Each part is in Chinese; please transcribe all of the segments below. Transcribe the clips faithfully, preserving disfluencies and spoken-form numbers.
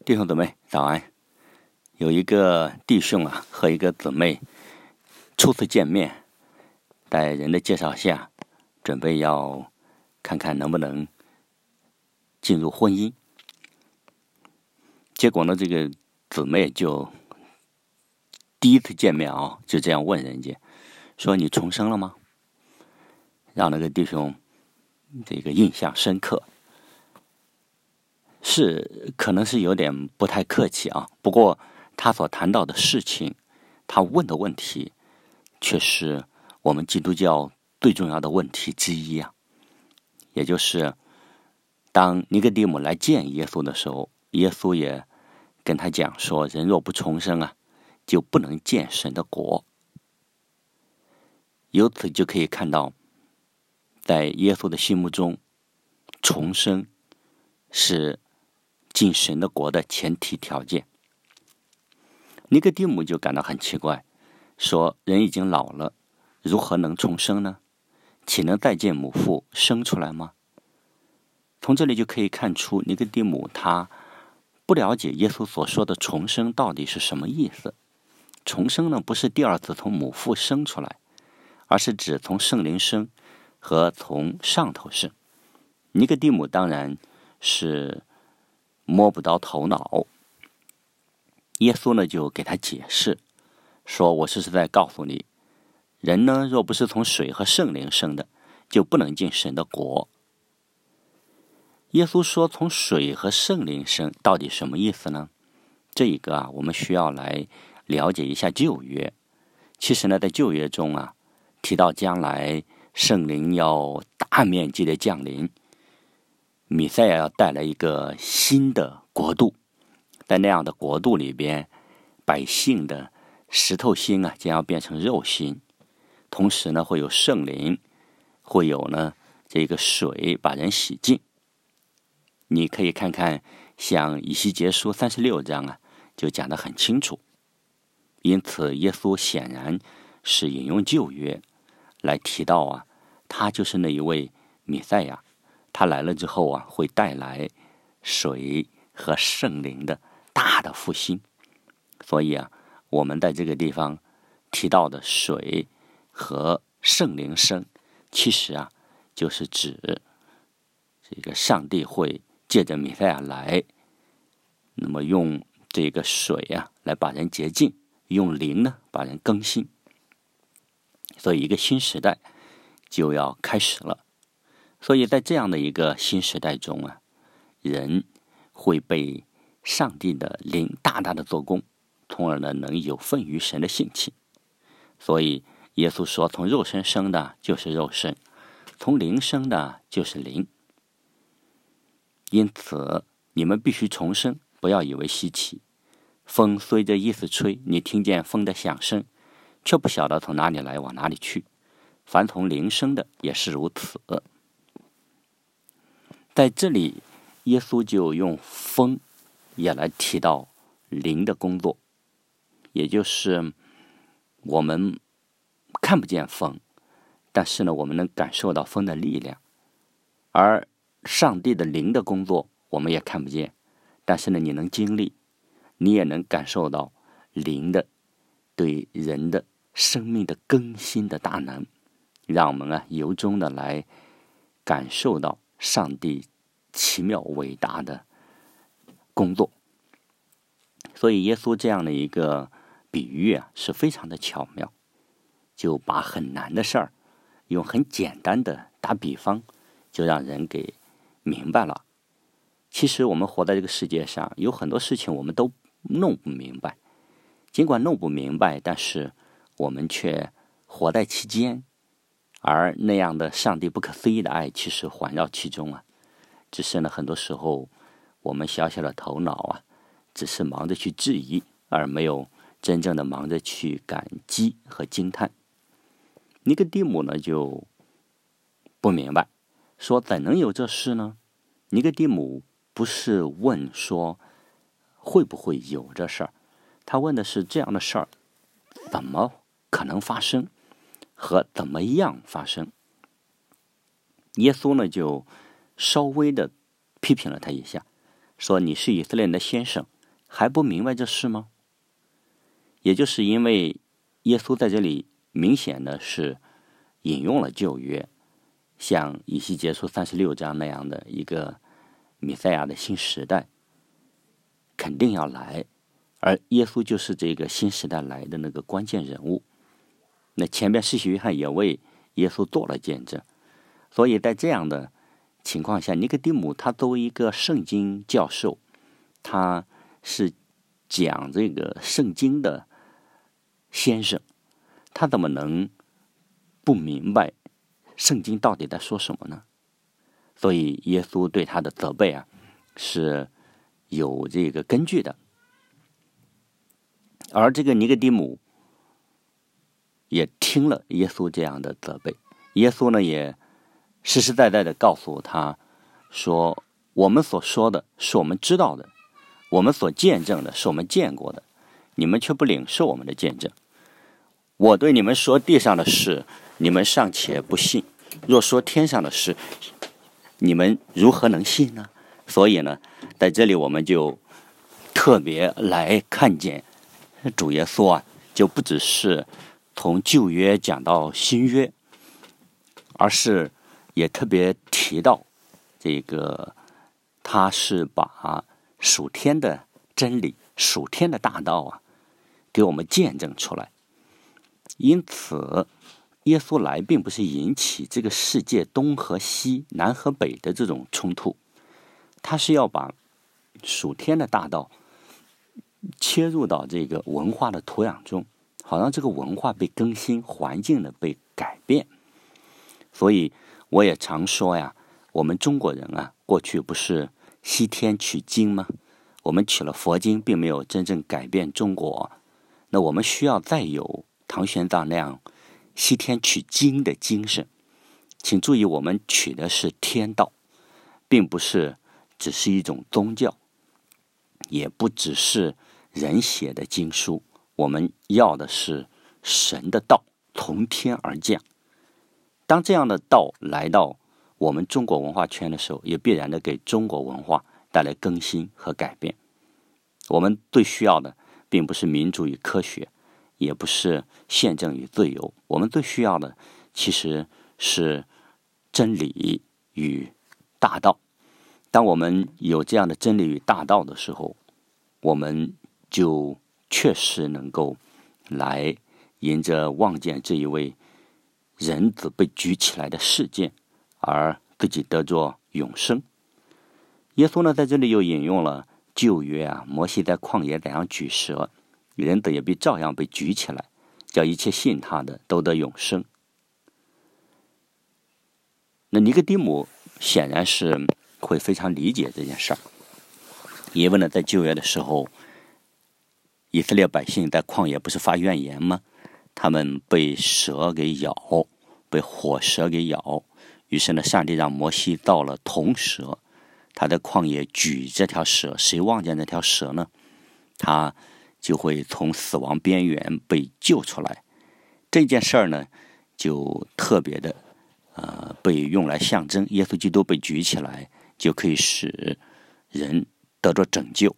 弟兄姊妹早安。有一个弟兄啊和一个姊妹初次见面，在人的介绍下准备要看看能不能进入婚姻。结果呢，这个姊妹就第一次见面啊，就这样问人家说：“你重生了吗？”让那个弟兄这个印象深刻。是可能是有点不太客气啊，不过他所谈到的事情，他问的问题却是我们基督教最重要的问题之一啊。也就是当尼哥底母来见耶稣的时候，耶稣也跟他讲说，人若不重生啊，就不能见神的国。由此就可以看到，在耶稣的心目中，重生是进神的国的前提条件。尼哥底母就感到很奇怪，说：“人已经老了，如何能重生呢？岂能再见母腹生出来吗？”从这里就可以看出，尼哥底母他不了解耶稣所说的重生到底是什么意思。重生呢，不是第二次从母腹生出来，而是指从圣灵生和从上头生。尼哥底母当然是摸不着头脑。耶稣呢就给他解释说：“我是在告诉你，人呢若不是从水和圣灵生的，就不能进神的国。”耶稣说从水和圣灵生到底什么意思呢？这一个啊，我们需要来了解一下旧约。其实呢，在旧约中啊，提到将来圣灵要大面积的降临，弥赛亚要带来一个新的国度，在那样的国度里边，百姓的石头心啊将要变成肉心，同时呢会有圣灵，会有呢这个水把人洗净。你可以看看像以西结书三十六章啊，就讲得很清楚。因此耶稣显然是引用旧约来提到啊，他就是那一位弥赛亚。他来了之后啊，会带来水和圣灵的大的复兴。所以啊，我们在这个地方提到的水和圣灵生，其实啊，就是指这个上帝会借着弥赛亚来，那么用这个水啊来把人洁净，用灵呢把人更新。所以一个新时代就要开始了。所以在这样的一个新时代中啊，人会被上帝的灵大大的做工，从而呢能有份于神的性情。所以耶稣说，从肉身生的就是肉身，从灵生的就是灵。因此你们必须重生，不要以为稀奇。风随着意思吹，你听见风的响声，却不晓得从哪里来往哪里去。凡从灵生的也是如此。在这里耶稣就用风也来提到灵的工作，也就是我们看不见风，但是呢我们能感受到风的力量。而上帝的灵的工作我们也看不见，但是呢你能经历，你也能感受到灵的对人的生命的更新的大能，让我们啊由衷的来感受到上帝奇妙伟大的工作。所以耶稣这样的一个比喻啊是非常的巧妙，就把很难的事儿用很简单的打比方，就让人给明白了。其实我们活在这个世界上，有很多事情我们都弄不明白，尽管弄不明白，但是我们却活在其间，而那样的上帝不可思议的爱其实环绕其中啊。只是呢很多时候我们小小的头脑啊，只是忙着去质疑，而没有真正的忙着去感激和惊叹。尼哥底母呢就不明白，说怎能有这事呢？尼哥底母不是问说会不会有这事儿，他问的是这样的事儿怎么可能发生和怎么样发生。耶稣呢就稍微的批评了他一下，说你是以色列人的先生， 还不明白这事吗？也就是因为耶稣在这里明显的是引用了旧约，像以西结书三十六章那样的一个弥赛亚的新时代肯定要来，而耶稣就是这个新时代来的那个关键人物。那前边施洗约翰也为耶稣做了见证，所以在这样的情况下，尼哥底母他作为一个圣经教授，他是讲这个圣经的先生，他怎么能不明白圣经到底在说什么呢？所以耶稣对他的责备啊是有这个根据的。而这个尼哥底母也听了耶稣这样的责备，耶稣呢也实实在在的告诉他说，我们所说的是我们知道的，我们所见证的是我们见过的，你们却不领受我们的见证。我对你们说地上的事，你们尚且不信，若说天上的事，你们如何能信呢？所以呢，在这里我们就特别来看见主耶稣啊，就不只是从旧约讲到新约，而是也特别提到这个他是把属天的真理、属天的大道啊给我们见证出来。因此耶稣来并不是引起这个世界东和西、南和北的这种冲突，他是要把属天的大道切入到这个文化的土壤中，好让这个文化被更新，环境的被改变。所以我也常说呀，我们中国人啊，过去不是西天取经吗？我们取了佛经，并没有真正改变中国。那我们需要再有唐玄奘那样西天取经的精神。请注意，我们取的是天道，并不是只是一种宗教，也不只是人写的经书，我们要的是神的道，从天而降。当这样的道来到我们中国文化圈的时候，也必然的给中国文化带来更新和改变。我们最需要的并不是民主与科学，也不是宪政与自由，我们最需要的其实是真理与大道。当我们有这样的真理与大道的时候，我们就确实能够来迎着望见这一位人子被举起来的事件，而自己得着永生。耶稣呢，在这里又引用了旧约啊，摩西在旷野怎样举蛇，人子也必照样被举起来，叫一切信他的都得永生。那尼哥底母显然是会非常理解这件事儿，因为呢，在旧约的时候，以色列百姓在旷野不是发怨言吗？他们被蛇给咬，被火蛇给咬，于是呢，上帝让摩西造了铜蛇，他在旷野举这条蛇，谁望见这条蛇呢？他就会从死亡边缘被救出来。这件事儿呢，就特别的呃被用来象征耶稣基督被举起来，就可以使人得着拯救。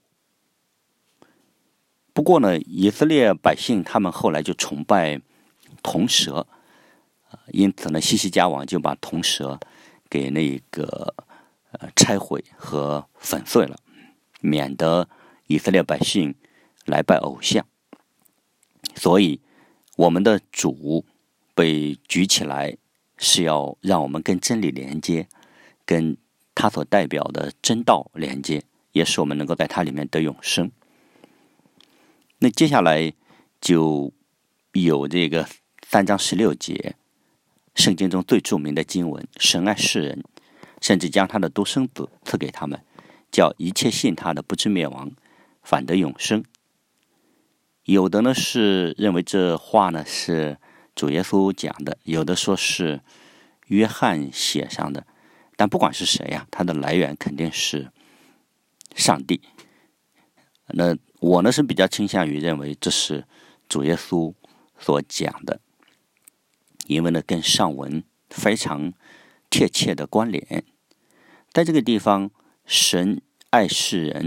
不过呢，以色列百姓他们后来就崇拜铜蛇，因此呢，西西家王就把铜蛇给那个呃拆毁和粉碎了，免得以色列百姓来拜偶像。所以我们的主被举起来，是要让我们跟真理连接，跟他所代表的真道连接，也使我们能够在他里面得永生。那接下来就有这个三章十六节，圣经中最著名的经文，神爱世人，甚至将他的独生子赐给他们，叫一切信他的不至灭亡，反得永生。有的呢是认为这话呢是主耶稣讲的，有的说是约翰写上的，但不管是谁呀、啊，它的来源肯定是上帝。那我呢是比较倾向于认为这是主耶稣所讲的，因为呢跟上文非常贴切的关联。在这个地方，神爱世人，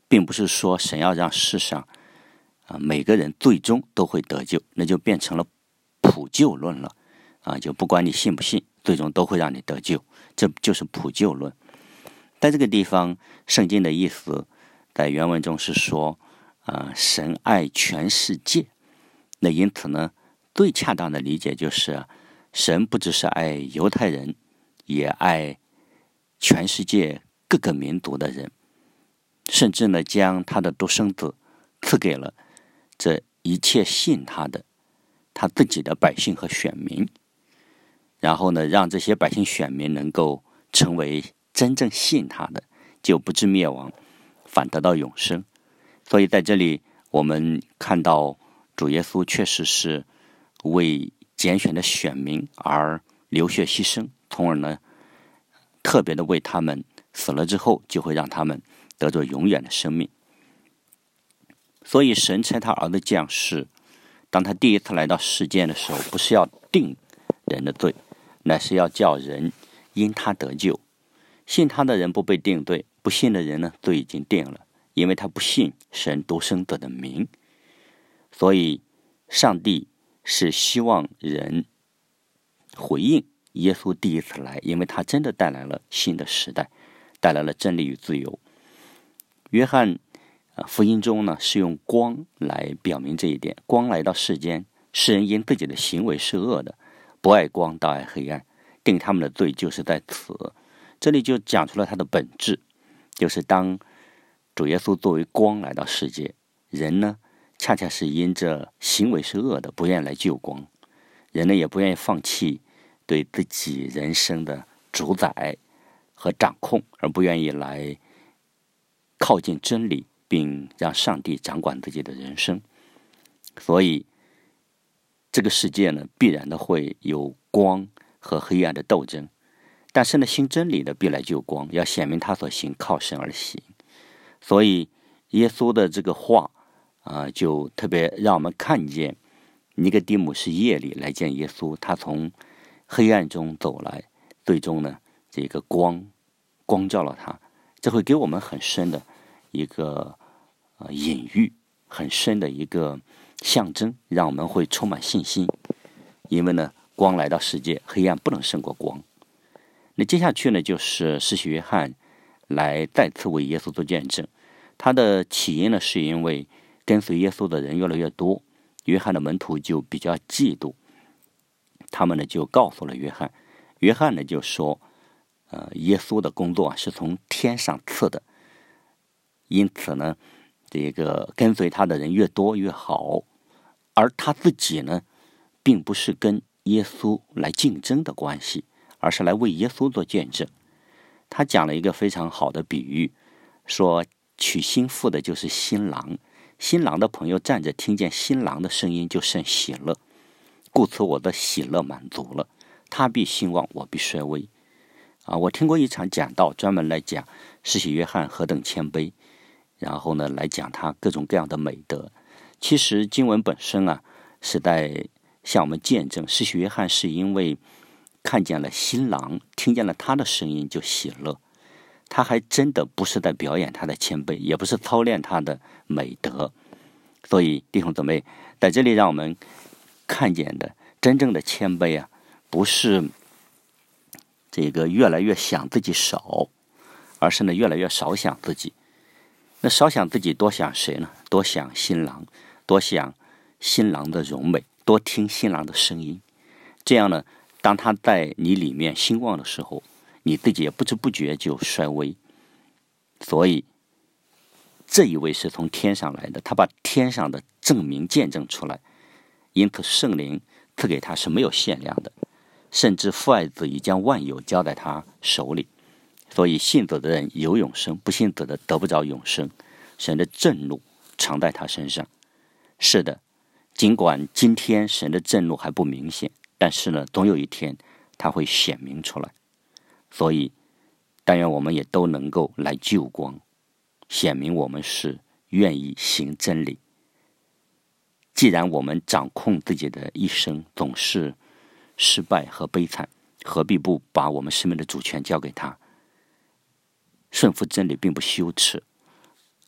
并不是说神要让世上啊每个人最终都会得救，那就变成了普救论了啊，就不管你信不信，最终都会让你得救，这就是普救论。在这个地方，圣经的意思在原文中是说，啊，神爱全世界。那因此呢，最恰当的理解就是，神不只是爱犹太人，也爱全世界各个民族的人，甚至呢，将他的独生子赐给了这一切信他的他自己的百姓和选民，然后呢，让这些百姓选民能够成为真正信他的，就不致灭亡，反得到永生。所以在这里我们看到主耶稣确实是为拣选的选民而流血牺牲，从而呢特别的为他们死了之后，就会让他们得着永远的生命。所以神差他儿子降世，当他第一次来到世间的时候，不是要定人的罪，乃是要叫人因他得救。信他的人不被定罪，不信的人呢，罪已经定了，因为他不信神独生子的名。所以上帝是希望人回应耶稣第一次来，因为他真的带来了新的时代，带来了真理与自由。约翰福音中呢，是用光来表明这一点。光来到世间，世人因自己的行为是恶的，不爱光，倒爱黑暗，定他们的罪就是在此。这里就讲出了他的本质，就是当主耶稣作为光来到世界，人呢恰恰是因着行为是恶的，不愿意来救光，人呢也不愿意放弃对自己人生的主宰和掌控，而不愿意来靠近真理，并让上帝掌管自己的人生。所以这个世界呢，必然的会有光和黑暗的斗争，但是呢，行真理的必来救光，要显明他所行靠神而行。所以耶稣的这个话啊、呃，就特别让我们看见尼哥底母是夜里来见耶稣，他从黑暗中走来，最终呢，这个光光照了他，这会给我们很深的一个呃隐喻，很深的一个象征，让我们会充满信心。因为呢，光来到世界，黑暗不能胜过光。那接下去呢，就是施洗约翰来再次为耶稣做见证。他的起因呢，是因为跟随耶稣的人越来越多，约翰的门徒就比较嫉妒，他们呢就告诉了约翰，约翰呢就说，呃，耶稣的工作是从天上赐的，因此呢，这个跟随他的人越多越好，而他自己呢，并不是跟耶稣来竞争的关系，而是来为耶稣做见证。他讲了一个非常好的比喻，说娶新妇的就是新郎，新郎的朋友站着听见新郎的声音就甚喜乐，故此我的喜乐满足了，他必兴旺，我必衰微。啊，我听过一场讲道，专门来讲施洗约翰何等谦卑，然后呢来讲他各种各样的美德。其实经文本身啊，是在向我们见证，施洗约翰是因为看见了新郎，听见了他的声音就喜乐。他还真的不是在表演他的谦卑，也不是操练他的美德。所以弟兄姊妹，在这里让我们看见的真正的谦卑啊，不是这个越来越想自己少，而是呢越来越少想自己。那少想自己，多想谁呢？多想新郎，多想新郎的荣美，多听新郎的声音。这样呢，当他在你里面兴旺的时候，你自己也不知不觉就衰微。所以这一位是从天上来的，他把天上的证明见证出来，因此圣灵赐给他是没有限量的，甚至父爱子已将万有交在他手里。所以信子的人有永生，不信子的得不着永生。神的震怒常在他身上。是的，尽管今天神的震怒还不明显，但是呢，总有一天他会显明出来。所以但愿我们也都能够来救光，显明我们是愿意行真理。既然我们掌控自己的一生总是失败和悲惨，何必不把我们生命的主权交给他？顺服真理并不羞耻，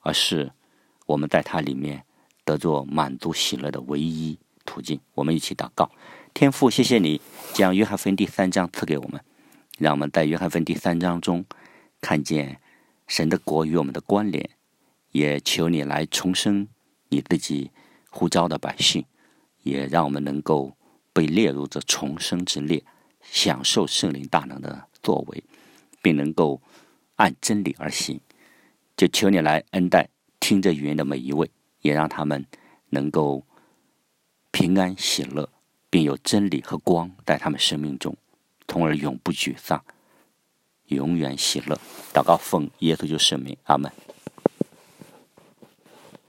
而是我们在它里面得做满足喜乐的唯一途径。我们一起祷告。天父，谢谢你将约翰福音第三章赐给我们，让我们在约翰福音第三章中看见神的国与我们的关联，也求你来重生你自己呼召的百姓，也让我们能够被列入这重生之列，享受圣灵大能的作为，并能够按真理而行。就求你来恩待听着语言的每一位，也让他们能够平安喜乐，并有真理和光在他们生命中，从而永不沮丧，永远喜乐。祷告奉耶稣基督圣名，阿们。